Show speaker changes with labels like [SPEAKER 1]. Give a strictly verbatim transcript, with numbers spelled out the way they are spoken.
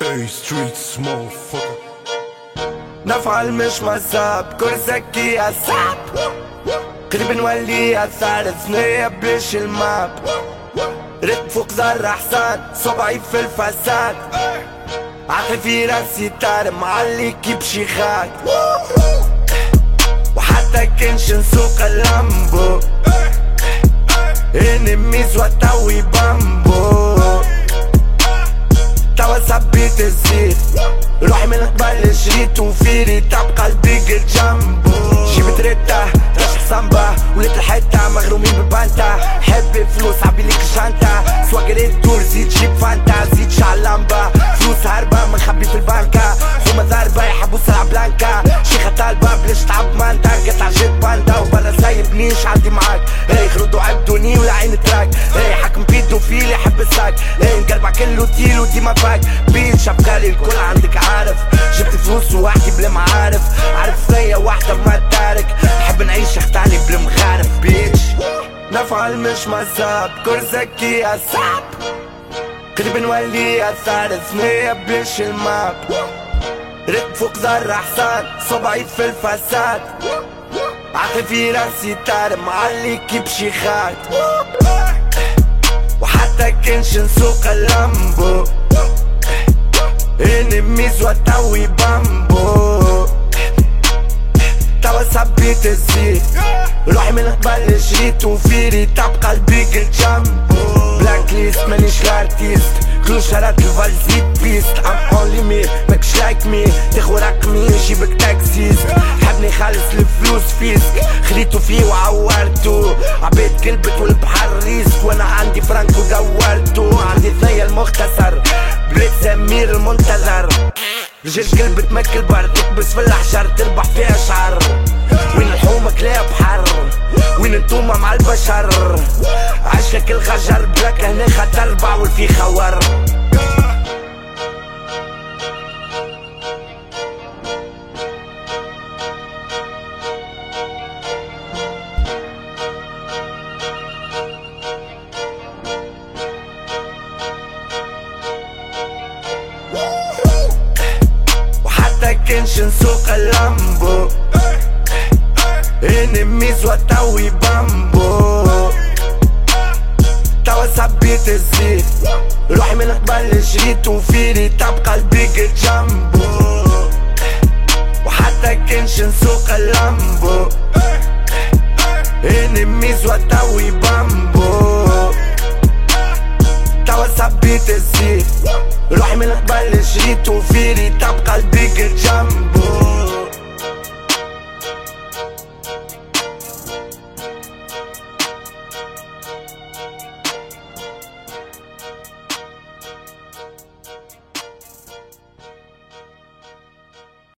[SPEAKER 1] A streets motherfucker.
[SPEAKER 2] نفعل مش مذهب كرسكي أصعب قريب نولي أثار ثنية بليش الماب رد فوق زر حسان صبعي في الفساد عقلي في راسي تار معلي كيب شيخات وحتى كنش نسوق اللامبو انميز وتوي بامبو توا سبيت الزيت روحي من قبل شريت وفيري تبقى البيجر جنبو جيبت ريتا رشح صنبا وليت الحيطة مغرومين ببانتا حبي فلوس عبي ليك شانتا سواقري تدور زيد جيب فانتا زيد شعلامبا فلوس هاربة منخبي في البانكا حومة ضاربة يحبوا سلعة بلانكا شيخة طالبة بليش تعب مانتا قطع جيت باندا وبرا سايبنيش عندي معاك اي خردوا عبدوني ولا عين تراك اي حكم بيدو فيلي يحب الساك اي نقلبع كله تيل وديما باك بيت شبكالي الكل عندك عارف جبت فلوس وواحدي بلا معارف عارف ثنية واحدة ما تارك نحب نعيش اختاني بلا مخارف بيتش نفعل مش مذهب كرسكي أصعب قريب نولي أثار ثنية بليش الماب رد فوق زر حسان صبعي في الفساد عقلي في راسي تار معلي كيب شيخات وحتى كنش نسوق اللامبو انميز وتوي بامبو توا سبيت الزيت روحي من قبل شريت وفيري تبقى البيجر جنبو بلاك ليست مانيش الارتيست كل شرات الفالزيت بيست ام اونلي مي ماكش لايك مي تاخو رقمي نجيبك تاكسيست حبني خالص الفلوس فيسك خليتو فيه وعورتو عبيت قلبت والبحر ريسك وانا عندي فرانك ودورتو عندي ثنية المختصر بليت سمير المنتظر رجال قلب تمكل برد تكبس في الحجر تربح فيها شعر وين الحومة كلاب بحر وين انتوما مع البشر عشلك الخجر بلاك هنا خطر بعول في خوار كنش نسوق اللامبو انميز وتوي بامبو توا سبيت الزيت روحي من قبل شريت وفيري تبقى البيجر جنبو وحتى كنش نسوق اللامبو انميز وتوي بامبو توا سبيت الزيت روحي من قبل شريت وفيري تبقى البيجر جنبو